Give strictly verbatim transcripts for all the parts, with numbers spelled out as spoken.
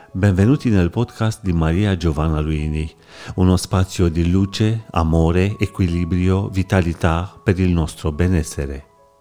Benvenuti nel podcast di Maria Giovanna Luini, uno spazio di luce, amore, equilibrio, vitalità per il nostro benessere.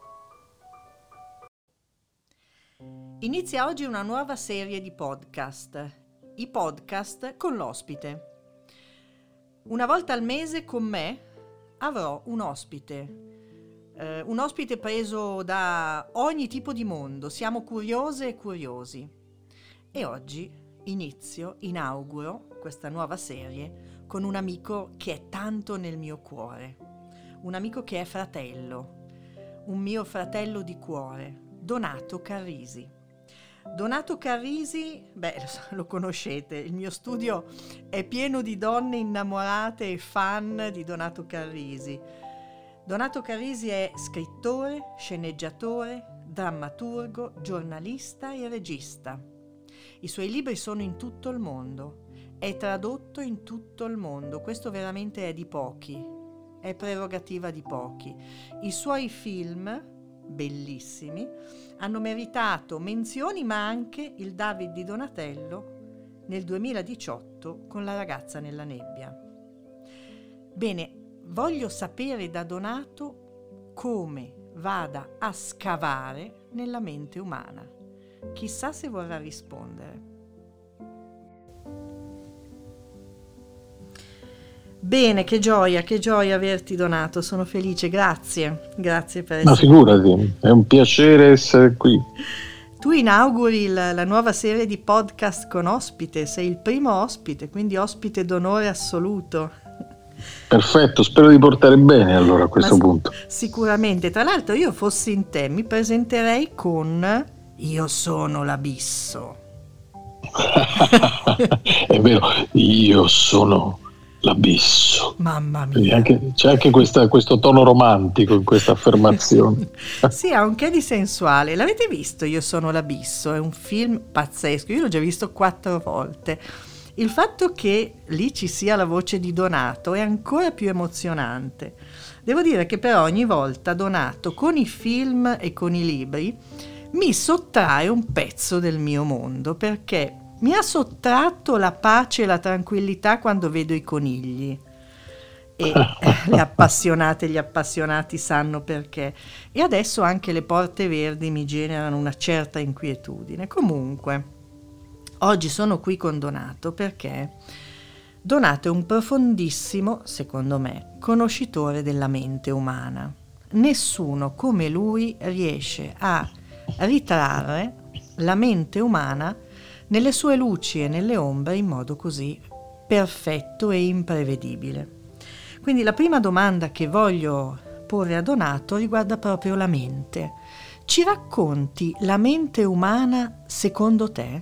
Inizia oggi una nuova serie di podcast, i podcast con l'ospite. Una volta al mese con me avrò un ospite, eh, un ospite preso da ogni tipo di mondo, siamo curiose e curiosi. E oggi inizio, inauguro questa nuova serie con un amico che è tanto nel mio cuore, un amico che è fratello, un mio fratello di cuore, Donato Carrisi. Donato Carrisi, beh, lo conoscete, il mio studio è pieno di donne innamorate e fan di Donato Carrisi. Donato Carrisi è scrittore, sceneggiatore, drammaturgo, giornalista e regista. I suoi libri sono in tutto il mondo, è tradotto in tutto il mondo, questo veramente è di pochi, è prerogativa di pochi. I suoi film, bellissimi, hanno meritato menzioni, ma anche il David di Donatello nel duemiladiciotto con La ragazza nella nebbia. Bene, voglio sapere da Donato come vada a scavare nella mente umana. Chissà se vorrà rispondere. Bene, che gioia, che gioia averti, Donato, sono felice, grazie, grazie per essere. Ma figurati, è un piacere essere qui. Tu inauguri il, la nuova serie di podcast con ospite, sei il primo ospite, quindi ospite d'onore assoluto. Perfetto, spero di portare bene allora a questo Ma punto. Sicuramente, tra l'altro io fossi in te mi presenterei con Io sono l'abisso. È vero, io sono l'abisso. Mamma mia. Anche, c'è anche questa, questo tono romantico in questa affermazione. Sì, ha un che di sensuale. L'avete visto Io sono l'abisso? È un film pazzesco, io l'ho già visto quattro volte. Il fatto che lì ci sia la voce di Donato è ancora più emozionante. Devo dire che però ogni volta Donato con i film e con i libri mi sottrae un pezzo del mio mondo, perché mi ha sottratto la pace e la tranquillità quando vedo i conigli, e le appassionate e gli appassionati sanno perché, e adesso anche le porte verdi mi generano una certa inquietudine. Comunque oggi sono qui con Donato perché Donato è un profondissimo, secondo me, conoscitore della mente umana. Nessuno come lui riesce a ritrarre la mente umana nelle sue luci e nelle ombre in modo così perfetto e imprevedibile. Quindi la prima domanda che voglio porre a Donato riguarda proprio la mente. Ci racconti la mente umana secondo te?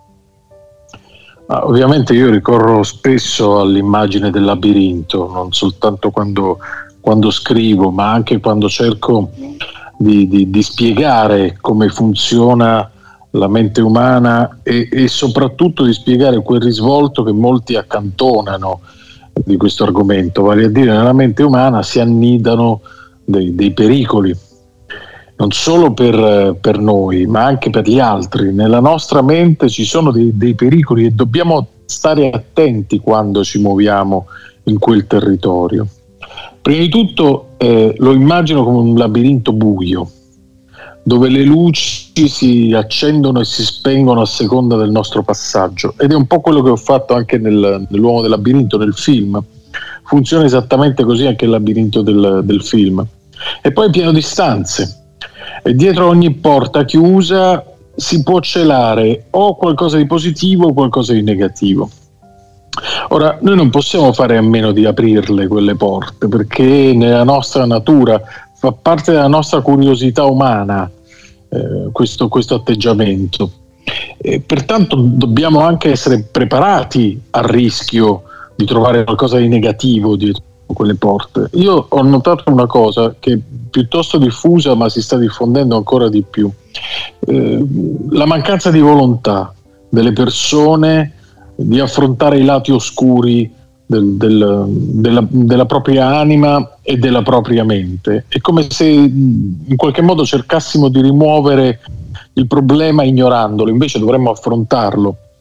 Ah, ovviamente io ricorro spesso all'immagine del labirinto, non soltanto quando, quando scrivo, ma anche quando cerco Di, di, di spiegare come funziona la mente umana e, e soprattutto di spiegare quel risvolto che molti accantonano di questo argomento, vale a dire nella mente umana si annidano dei, dei pericoli, non solo per, per noi ma anche per gli altri. Nella nostra mente ci sono dei, dei pericoli e dobbiamo stare attenti quando ci muoviamo in quel territorio. Prima di tutto eh, lo immagino come un labirinto buio, dove le luci si accendono e si spengono a seconda del nostro passaggio, ed è un po' quello che ho fatto anche nel, nell'Uomo del labirinto, nel film. Funziona esattamente così anche il labirinto del, del film. E poi è pieno di stanze, e dietro ogni porta chiusa si può celare o qualcosa di positivo o qualcosa di negativo. Ora, noi non possiamo fare a meno di aprirle quelle porte, perché nella nostra natura fa parte della nostra curiosità umana eh, questo, questo atteggiamento. E pertanto dobbiamo anche essere preparati al rischio di trovare qualcosa di negativo dietro quelle porte. Io ho notato una cosa che è piuttosto diffusa, ma si sta diffondendo ancora di più: eh, la mancanza di volontà delle persone di affrontare i lati oscuri del, del, della, della propria anima e della propria mente. È come se in qualche modo cercassimo di rimuovere il problema ignorandolo, invece dovremmo affrontarlo.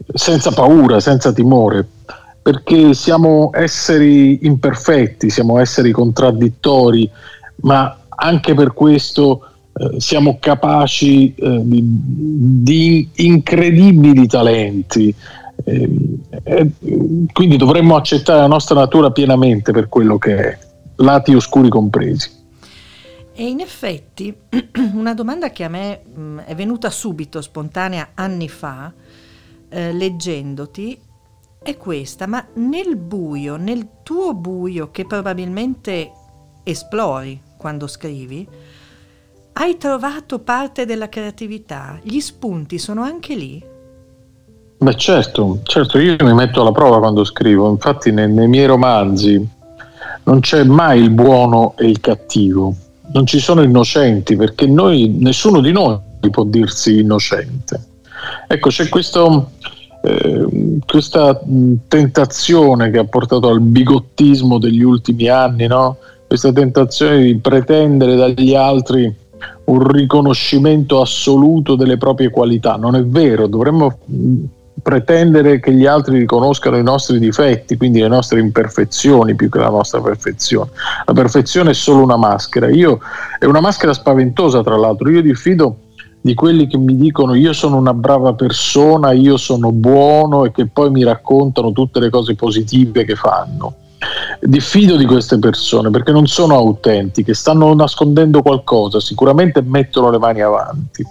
senza paura, senza timore, perché siamo esseri imperfetti, siamo esseri contraddittori, ma anche per questo eh, siamo capaci eh, di, di incredibili talenti. Eh, eh, quindi dovremmo accettare la nostra natura pienamente per quello che è, lati oscuri compresi. E in effetti una domanda che a me mh, è venuta subito, spontanea, anni fa, eh, leggendoti, è questa: ma nel buio, nel tuo buio che probabilmente esplori quando scrivi, hai trovato parte della creatività? Gli spunti sono anche lì? Beh, certo, certo, io mi metto alla prova quando scrivo, infatti nei, nei miei romanzi non c'è mai il buono e il cattivo, non ci sono innocenti, perché noi, nessuno di noi può dirsi innocente. Ecco, c'è questo, eh, questa tentazione che ha portato al bigottismo degli ultimi anni, no? Questa tentazione di pretendere dagli altri un riconoscimento assoluto delle proprie qualità. Non è vero, dovremmo pretendere che gli altri riconoscano i nostri difetti, quindi le nostre imperfezioni più che la nostra perfezione. La perfezione è solo una maschera. Io è una maschera spaventosa, tra l'altro. Io diffido di quelli che mi dicono io sono una brava persona, io sono buono, e che poi mi raccontano tutte le cose positive che fanno. Diffido di queste persone perché non sono autentiche, stanno nascondendo qualcosa, sicuramente mettono le mani avanti.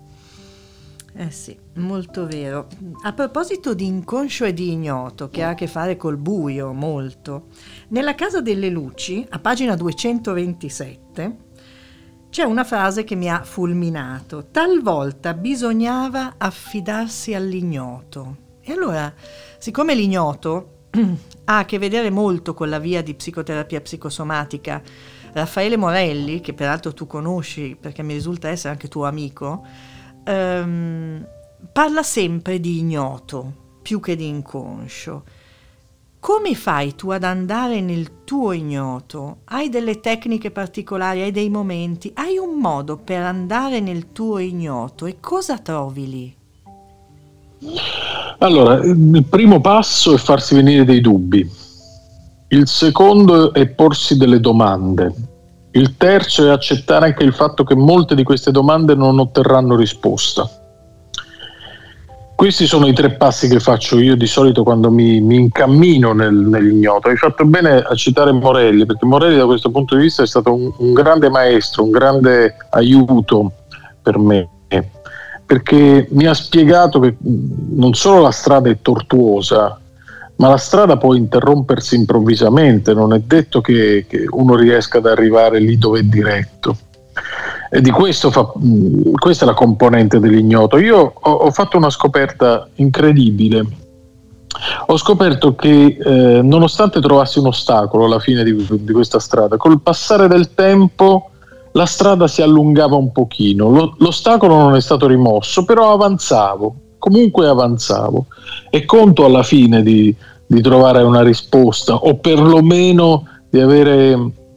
Eh sì, molto vero. A proposito di inconscio e di ignoto, che ha a che fare col buio molto, nella Casa delle Luci, a pagina duecentoventisette, c'è una frase che mi ha fulminato: talvolta bisognava affidarsi all'ignoto. E allora, siccome l'ignoto ha a che vedere molto con la via di psicoterapia psicosomatica, Raffaele Morelli, che peraltro tu conosci perché mi risulta essere anche tuo amico, ehm, parla sempre di ignoto più che di inconscio. Come fai tu ad andare nel tuo ignoto? Hai delle tecniche particolari, hai dei momenti, hai un modo per andare nel tuo ignoto, e cosa trovi lì? Allora, il primo passo è farsi venire dei dubbi, il secondo è porsi delle domande, il terzo è accettare anche il fatto che molte di queste domande non otterranno risposta. Questi sono i tre passi che faccio io di solito quando mi, mi incammino nel, nell'ignoto. Hai fatto bene a citare Morelli, perché Morelli da questo punto di vista è stato un, un grande maestro, un grande aiuto per me, perché mi ha spiegato che non solo la strada è tortuosa, ma la strada può interrompersi improvvisamente, non è detto che, che uno riesca ad arrivare lì dove è diretto. E di questo fa, questa è la componente dell'ignoto. Io ho, ho fatto una scoperta incredibile. Ho scoperto che eh, nonostante trovassi un ostacolo alla fine di, di questa strada, col passare del tempo la strada si allungava un pochino. Lo, l'ostacolo non è stato rimosso, però avanzavo, comunque avanzavo, e conto alla fine di, di trovare una risposta, o perlomeno di avere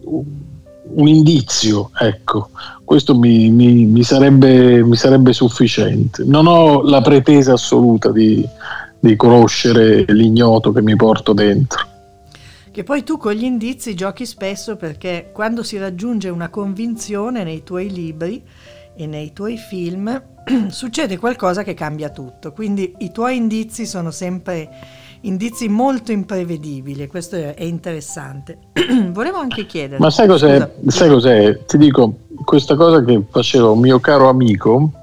un indizio, ecco. Questo mi, mi, mi, sarebbe, mi sarebbe sufficiente. Non ho la pretesa assoluta di, di conoscere l'ignoto che mi porto dentro. Che poi tu con gli indizi giochi spesso, perché quando si raggiunge una convinzione nei tuoi libri e nei tuoi film succede qualcosa che cambia tutto, quindi i tuoi indizi sono sempre indizi molto imprevedibili, e questo è interessante. Volevo anche chiedere, ma sai cos'è, scusa, sai cos'è? Ti dico questa cosa che faceva un mio caro amico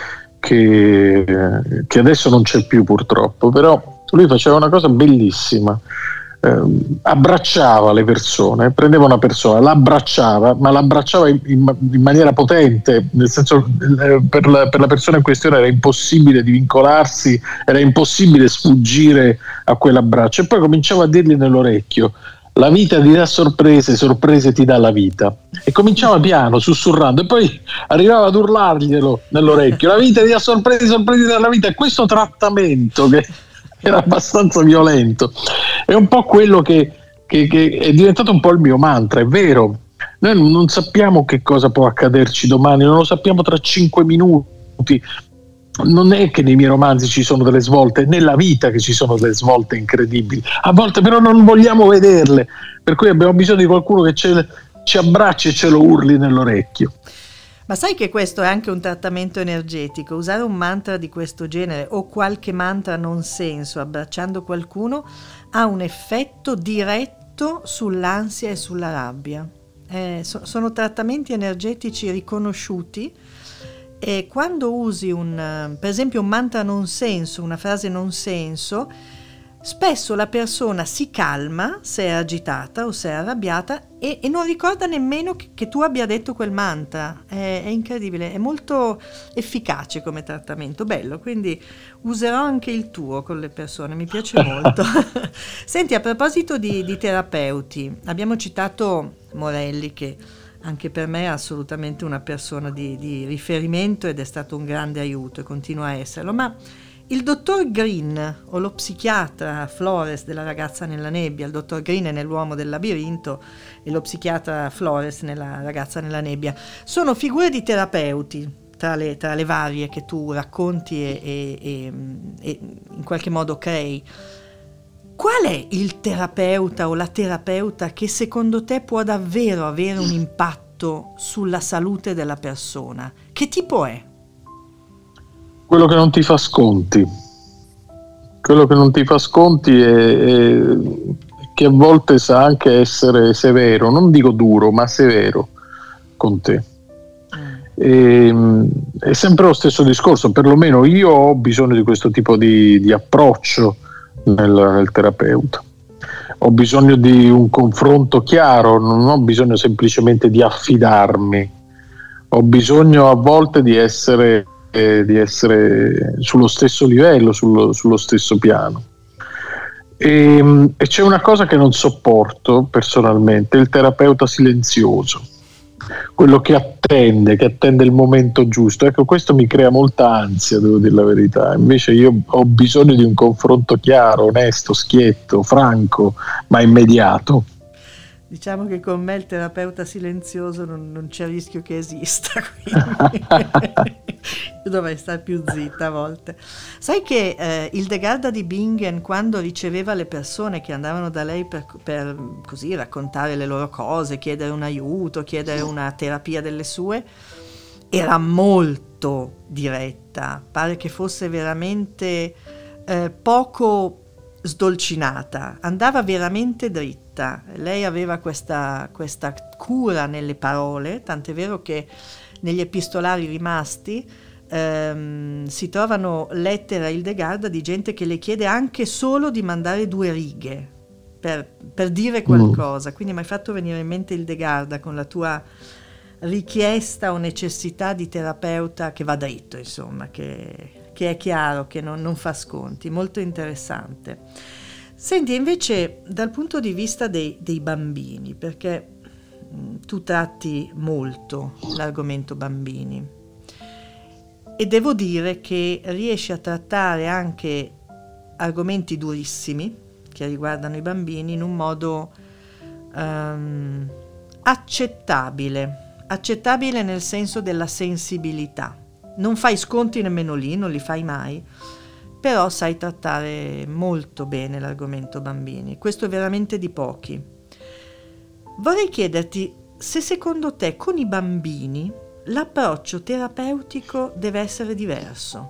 che, che adesso non c'è più purtroppo, però lui faceva una cosa bellissima. Eh, abbracciava le persone, prendeva una persona, l'abbracciava, ma l'abbracciava in, in, in maniera potente, nel senso eh, per, la, per la persona in questione era impossibile divincolarsi, era impossibile sfuggire a quell'abbraccio, e poi cominciava a dirgli nell'orecchio: la vita ti dà sorprese, sorprese ti dà la vita, e cominciava piano, sussurrando, e poi arrivava ad urlarglielo nell'orecchio: la vita ti dà sorprese, sorprese ti dà la vita. E questo trattamento, che era abbastanza violento, è un po' quello che, che, che è diventato un po' il mio mantra. È vero, noi non sappiamo che cosa può accaderci domani, non lo sappiamo tra cinque minuti, non è che nei miei romanzi ci sono delle svolte, nella vita che ci sono delle svolte incredibili, a volte però non vogliamo vederle, per cui abbiamo bisogno di qualcuno che ce, ci abbracci e ce lo urli nell'orecchio. Ma sai che questo è anche un trattamento energetico? Usare un mantra di questo genere o qualche mantra non senso abbracciando qualcuno ha un effetto diretto sull'ansia e sulla rabbia. Eh, so, sono trattamenti energetici riconosciuti, e quando usi un, per esempio un mantra non senso, una frase non senso, spesso la persona si calma se è agitata o se è arrabbiata e, e non ricorda nemmeno che, che tu abbia detto quel mantra. È, è incredibile, è molto efficace come trattamento, bello, quindi userò anche il tuo con le persone, mi piace molto. Senti, a proposito di, di terapeuti, abbiamo citato Morelli, che anche per me è assolutamente una persona di, di riferimento ed è stato un grande aiuto e continua a esserlo, ma il dottor Green o lo psichiatra Flores della Ragazza nella nebbia, il dottor Green è nell'Uomo del labirinto e lo psichiatra Flores nella Ragazza nella nebbia, sono figure di terapeuti tra le, tra le varie che tu racconti e, e, e, e in qualche modo crei. Qual è il terapeuta o la terapeuta che secondo te può davvero avere un impatto sulla salute della persona? Che tipo è? Quello che non ti fa sconti. Quello che non ti fa sconti è, è che a volte sa anche essere severo, non dico duro, ma severo con te. E, è sempre lo stesso discorso, perlomeno io ho bisogno di questo tipo di, di approccio nel, nel terapeuta. Ho bisogno di un confronto chiaro, non ho bisogno semplicemente di affidarmi, ho bisogno a volte di essere, eh, di essere sullo stesso livello, sullo, sullo stesso piano. E, e c'è una cosa che non sopporto personalmente, il terapeuta silenzioso, quello che attende, che attende il momento giusto. Ecco, questo mi crea molta ansia, devo dire la verità. Invece io ho bisogno di un confronto chiaro, onesto, schietto, franco, ma immediato. Diciamo che con me il terapeuta silenzioso non, non c'è rischio che esista, quindi io dovrei stare più zitta a volte. Sai che eh, Hildegarda di Bingen, quando riceveva le persone che andavano da lei per, per così raccontare le loro cose, chiedere un aiuto, chiedere una terapia delle sue, era molto diretta, pare che fosse veramente eh, poco sdolcinata, andava veramente dritta. Lei aveva questa, questa cura nelle parole, tant'è vero che negli epistolari rimasti ehm, si trovano lettere a Hildegarda di gente che le chiede anche solo di mandare due righe per, per dire qualcosa. Quindi mi hai fatto venire in mente Hildegarda con la tua richiesta o necessità di terapeuta che va dritto, insomma, che, che è chiaro, che non, non fa sconti. Molto interessante. Senti, invece dal punto di vista dei, dei bambini, perché mh, tu tratti molto l'argomento bambini e devo dire che riesci a trattare anche argomenti durissimi che riguardano i bambini in un modo um, accettabile, accettabile nel senso della sensibilità. Non fai sconti nemmeno lì, non li fai mai, però sai trattare molto bene l'argomento bambini. Questo è veramente di pochi. Vorrei chiederti se secondo te con i bambini l'approccio terapeutico deve essere diverso.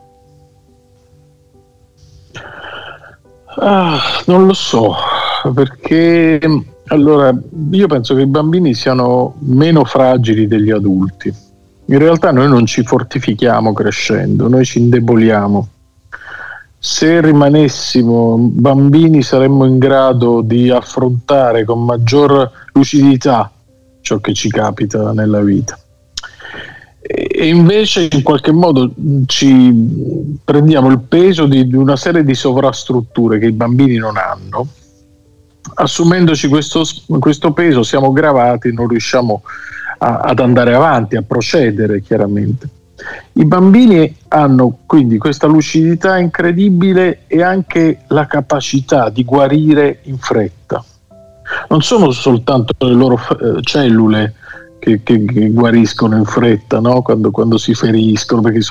Ah, non lo so, perché allora io penso che i bambini siano meno fragili degli adulti. In realtà noi non ci fortifichiamo crescendo, noi ci indeboliamo. Se rimanessimo bambini saremmo in grado di affrontare con maggior lucidità ciò che ci capita nella vita. E invece in qualche modo ci prendiamo il peso di, di una serie di sovrastrutture che i bambini non hanno. Assumendoci questo, questo peso siamo gravati, non riusciamo a, ad andare avanti, a procedere chiaramente. I bambini hanno quindi questa lucidità incredibile e anche la capacità di guarire in fretta. Non sono soltanto le loro eh, cellule che, che, che guariscono in fretta, no? quando, quando si feriscono, perché sono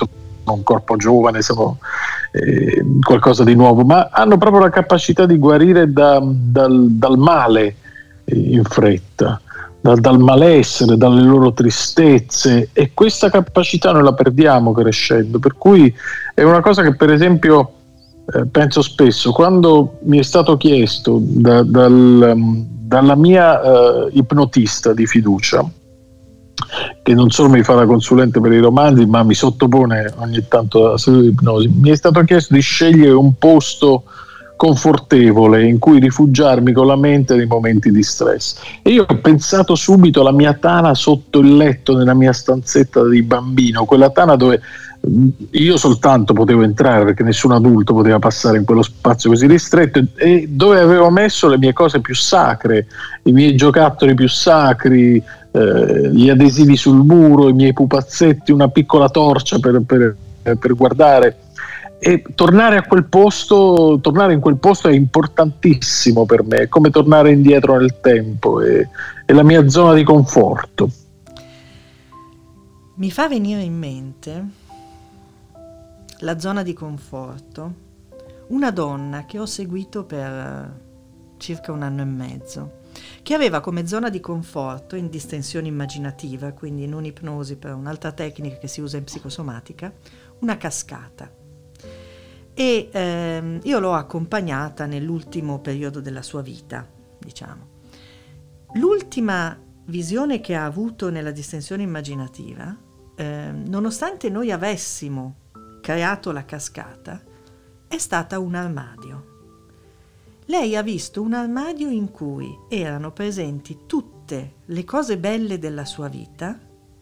un corpo giovane, sono eh, qualcosa di nuovo, ma hanno proprio la capacità di guarire da, dal, dal male eh, in fretta, dal, dal malessere, dalle loro tristezze, e questa capacità noi la perdiamo crescendo, per cui è una cosa che per esempio eh, penso spesso quando mi è stato chiesto da, dal, dalla mia eh, ipnotista di fiducia, che non solo mi fa la consulente per i romanzi ma mi sottopone ogni tanto alla seduta di ipnosi, mi è stato chiesto di scegliere un posto confortevole in cui rifugiarmi con la mente nei momenti di stress, e io ho pensato subito alla mia tana sotto il letto nella mia stanzetta di bambino, quella tana dove io soltanto potevo entrare perché nessun adulto poteva passare in quello spazio così ristretto, e dove avevo messo le mie cose più sacre, i miei giocattoli più sacri, eh, gli adesivi sul muro, i miei pupazzetti, una piccola torcia per, per, per guardare. E tornare a quel posto, tornare in quel posto è importantissimo per me, è come tornare indietro nel tempo, è, è la mia zona di conforto. Mi fa venire in mente la zona di conforto, una donna che ho seguito per circa un anno e mezzo, che aveva come zona di conforto in distensione immaginativa, quindi in un'ipnosi per un'altra tecnica che si usa in psicosomatica, una cascata. E ehm, io l'ho accompagnata nell'ultimo periodo della sua vita, diciamo. L'ultima visione che ha avuto nella distensione immaginativa, ehm, nonostante noi avessimo creato la cascata, è stata un armadio. Lei ha visto un armadio in cui erano presenti tutte le cose belle della sua vita,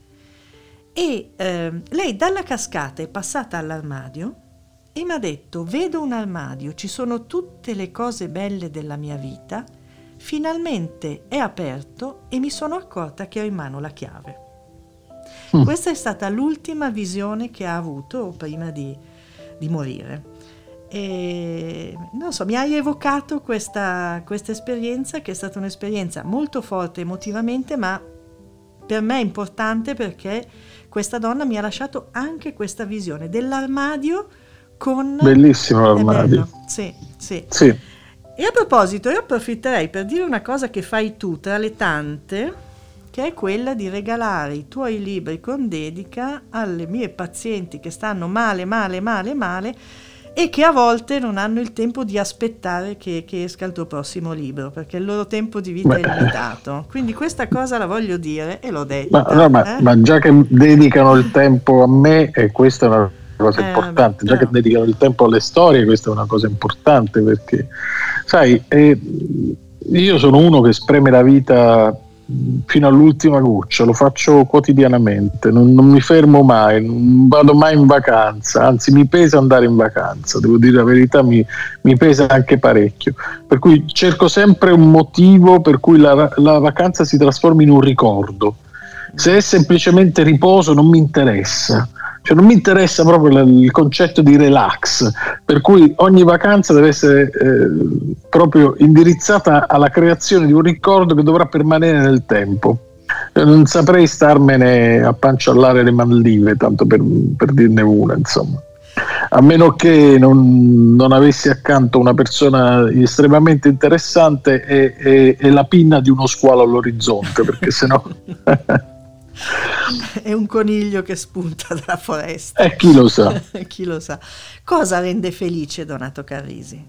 e eh, lei dalla cascata è passata all'armadio e mi ha detto: vedo un armadio, ci sono tutte le cose belle della mia vita, finalmente è aperto e mi sono accorta che ho in mano la chiave. Mm. Questa è stata l'ultima visione che ha avuto prima di, di morire. E non so, mi ha evocato questa, questa esperienza, che è stata un'esperienza molto forte emotivamente, ma per me è importante perché questa donna mi ha lasciato anche questa visione dell'armadio con... Bellissimo l'armadio. Sì, sì, sì. E a proposito, io approfitterei per dire una cosa che fai tu tra le tante, che è quella di regalare i tuoi libri con dedica alle mie pazienti che stanno male, male, male, male, e che a volte non hanno il tempo di aspettare che, che esca il tuo prossimo libro, perché il loro tempo di vita Beh. è limitato. Quindi questa cosa la voglio dire e l'ho detta. Ma, no, ma, eh? ma già che dedicano il tempo a me, e questa è una cosa eh, importante, beh, già che dedicano il tempo alle storie, questa è una cosa importante, perché sai, eh, io sono uno che spreme la vita fino all'ultima goccia, lo faccio quotidianamente, non, non mi fermo mai, non vado mai in vacanza, anzi mi pesa andare in vacanza, devo dire la verità, mi, mi pesa anche parecchio, per cui cerco sempre un motivo per cui la, la vacanza si trasformi in un ricordo. Se è semplicemente riposo non mi interessa, cioè non mi interessa proprio il concetto di relax, per cui ogni vacanza deve essere eh, proprio indirizzata alla creazione di un ricordo che dovrà permanere nel tempo. Non saprei starmene a panciallare le Maldive, tanto per, per dirne una, insomma, a meno che non, non avessi accanto una persona estremamente interessante e, e, e la pinna di uno squalo all'orizzonte, perché sennò è un coniglio che spunta dalla foresta. E chi lo sa. Chi lo sa. Cosa rende felice Donato Carrisi?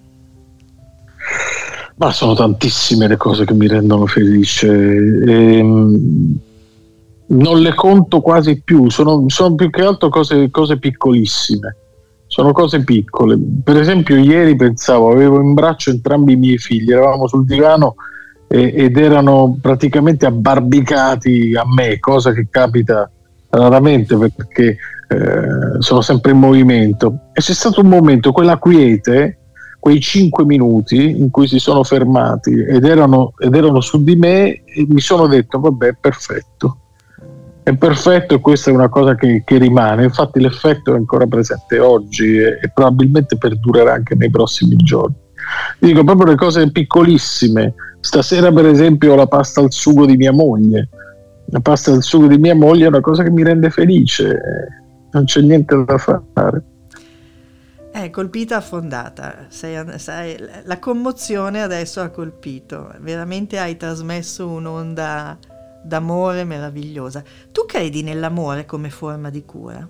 Ma sono tantissime le cose che mi rendono felice. Ehm, non le conto quasi più, sono, sono più che altro cose, cose piccolissime. Sono cose piccole. Per esempio, ieri pensavo, avevo in braccio entrambi i miei figli, eravamo sul divano ed erano praticamente abbarbicati a me, cosa che capita raramente perché eh, sono sempre in movimento, e c'è stato un momento, quella quiete, quei cinque minuti in cui si sono fermati ed erano, ed erano su di me, e mi sono detto vabbè, è perfetto, è perfetto, e questa è una cosa che, che rimane. Infatti l'effetto è ancora presente oggi e, e probabilmente perdurerà anche nei prossimi giorni. Dico proprio le cose piccolissime. Stasera per esempio la pasta al sugo di mia moglie, la pasta al sugo di mia moglie è una cosa che mi rende felice, non c'è niente da fare. È colpita affondata, sei, sei, la commozione adesso ha colpito, veramente hai trasmesso un'onda d'amore meravigliosa. Tu credi nell'amore come forma di cura?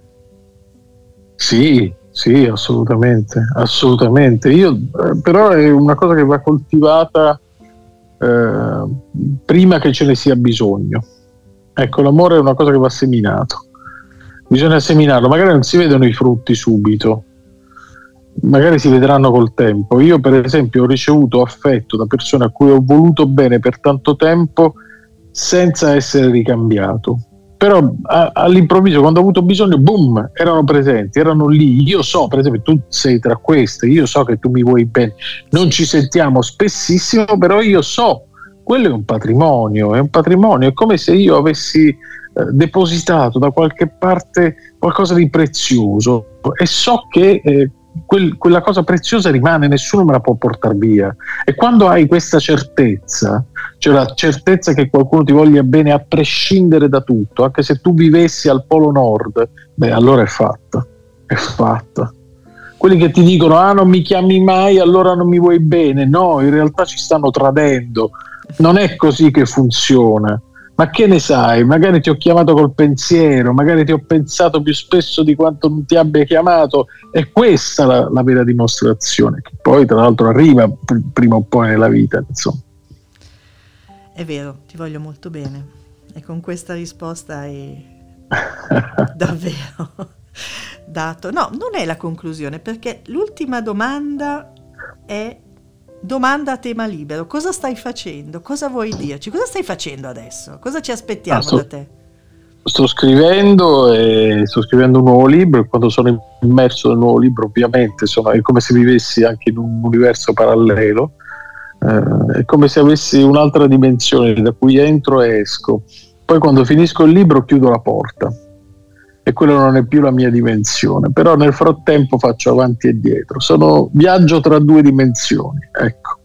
Sì, sì, assolutamente, assolutamente. Io, eh, però è una cosa che va coltivata eh, prima che ce ne sia bisogno. Ecco, l'amore è una cosa che va seminato. Bisogna seminarlo, magari non si vedono i frutti subito, magari si vedranno col tempo. Io per esempio ho ricevuto affetto da persone a cui ho voluto bene per tanto tempo senza essere ricambiato, però a, all'improvviso quando ho avuto bisogno, boom, erano presenti, erano lì. Io so, per esempio, tu sei tra queste, io so che tu mi vuoi bene, non ci sentiamo spessissimo, però io so, quello è un patrimonio, è un patrimonio, è come se io avessi eh, depositato da qualche parte qualcosa di prezioso e so che eh, quel, quella cosa preziosa rimane, nessuno me la può portare via. E quando hai questa certezza, cioè la certezza che qualcuno ti voglia bene a prescindere da tutto, anche se tu vivessi al Polo Nord, beh, allora è fatta, è fatta. Quelli che ti dicono ah non mi chiami mai allora non mi vuoi bene, no, in realtà ci stanno tradendo, non è così che funziona. Ma che ne sai, magari ti ho chiamato col pensiero, magari ti ho pensato più spesso di quanto non ti abbia chiamato, è questa la, la vera dimostrazione, che poi tra l'altro arriva pr- prima o poi nella vita, insomma. È vero, ti voglio molto bene e con questa risposta hai davvero dato. No, non è la conclusione, perché l'ultima domanda è domanda a tema libero. Cosa stai facendo? Cosa vuoi dirci? Cosa stai facendo adesso? Cosa ci aspettiamo ah, sto, da te? Sto scrivendo e sto scrivendo un nuovo libro e quando sono immerso nel nuovo libro ovviamente sono, è come se vivessi anche in un universo parallelo. Uh, è come se avessi un'altra dimensione da cui entro e esco. Poi quando finisco il libro chiudo la porta e quella non è più la mia dimensione, però nel frattempo faccio avanti e dietro, sono viaggio tra due dimensioni, ecco.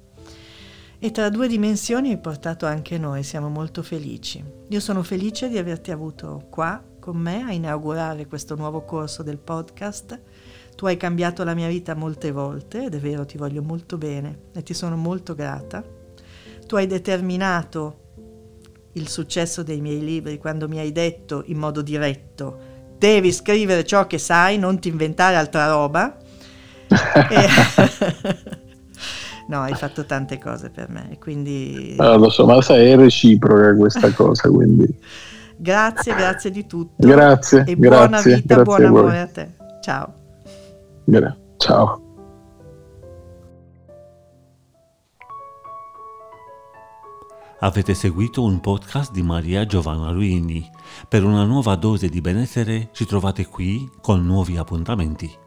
E tra due dimensioni hai portato anche noi, siamo molto felici. Io sono felice di averti avuto qua con me a inaugurare questo nuovo corso del podcast. Tu hai cambiato la mia vita molte volte ed è vero, ti voglio molto bene e ti sono molto grata. Tu hai determinato il successo dei miei libri quando mi hai detto in modo diretto: devi scrivere ciò che sai, non ti inventare altra roba. e... No, hai fatto tante cose per me, quindi... Ah, lo so, ma sai, è reciproca questa cosa, quindi... Grazie, grazie di tutto. Grazie, e grazie, buona vita, grazie buon a voi. amore a te. Ciao. Ciao. Avete seguito un podcast di Maria Giovanna Luini. Per una nuova dose di benessere ci trovate qui con nuovi appuntamenti.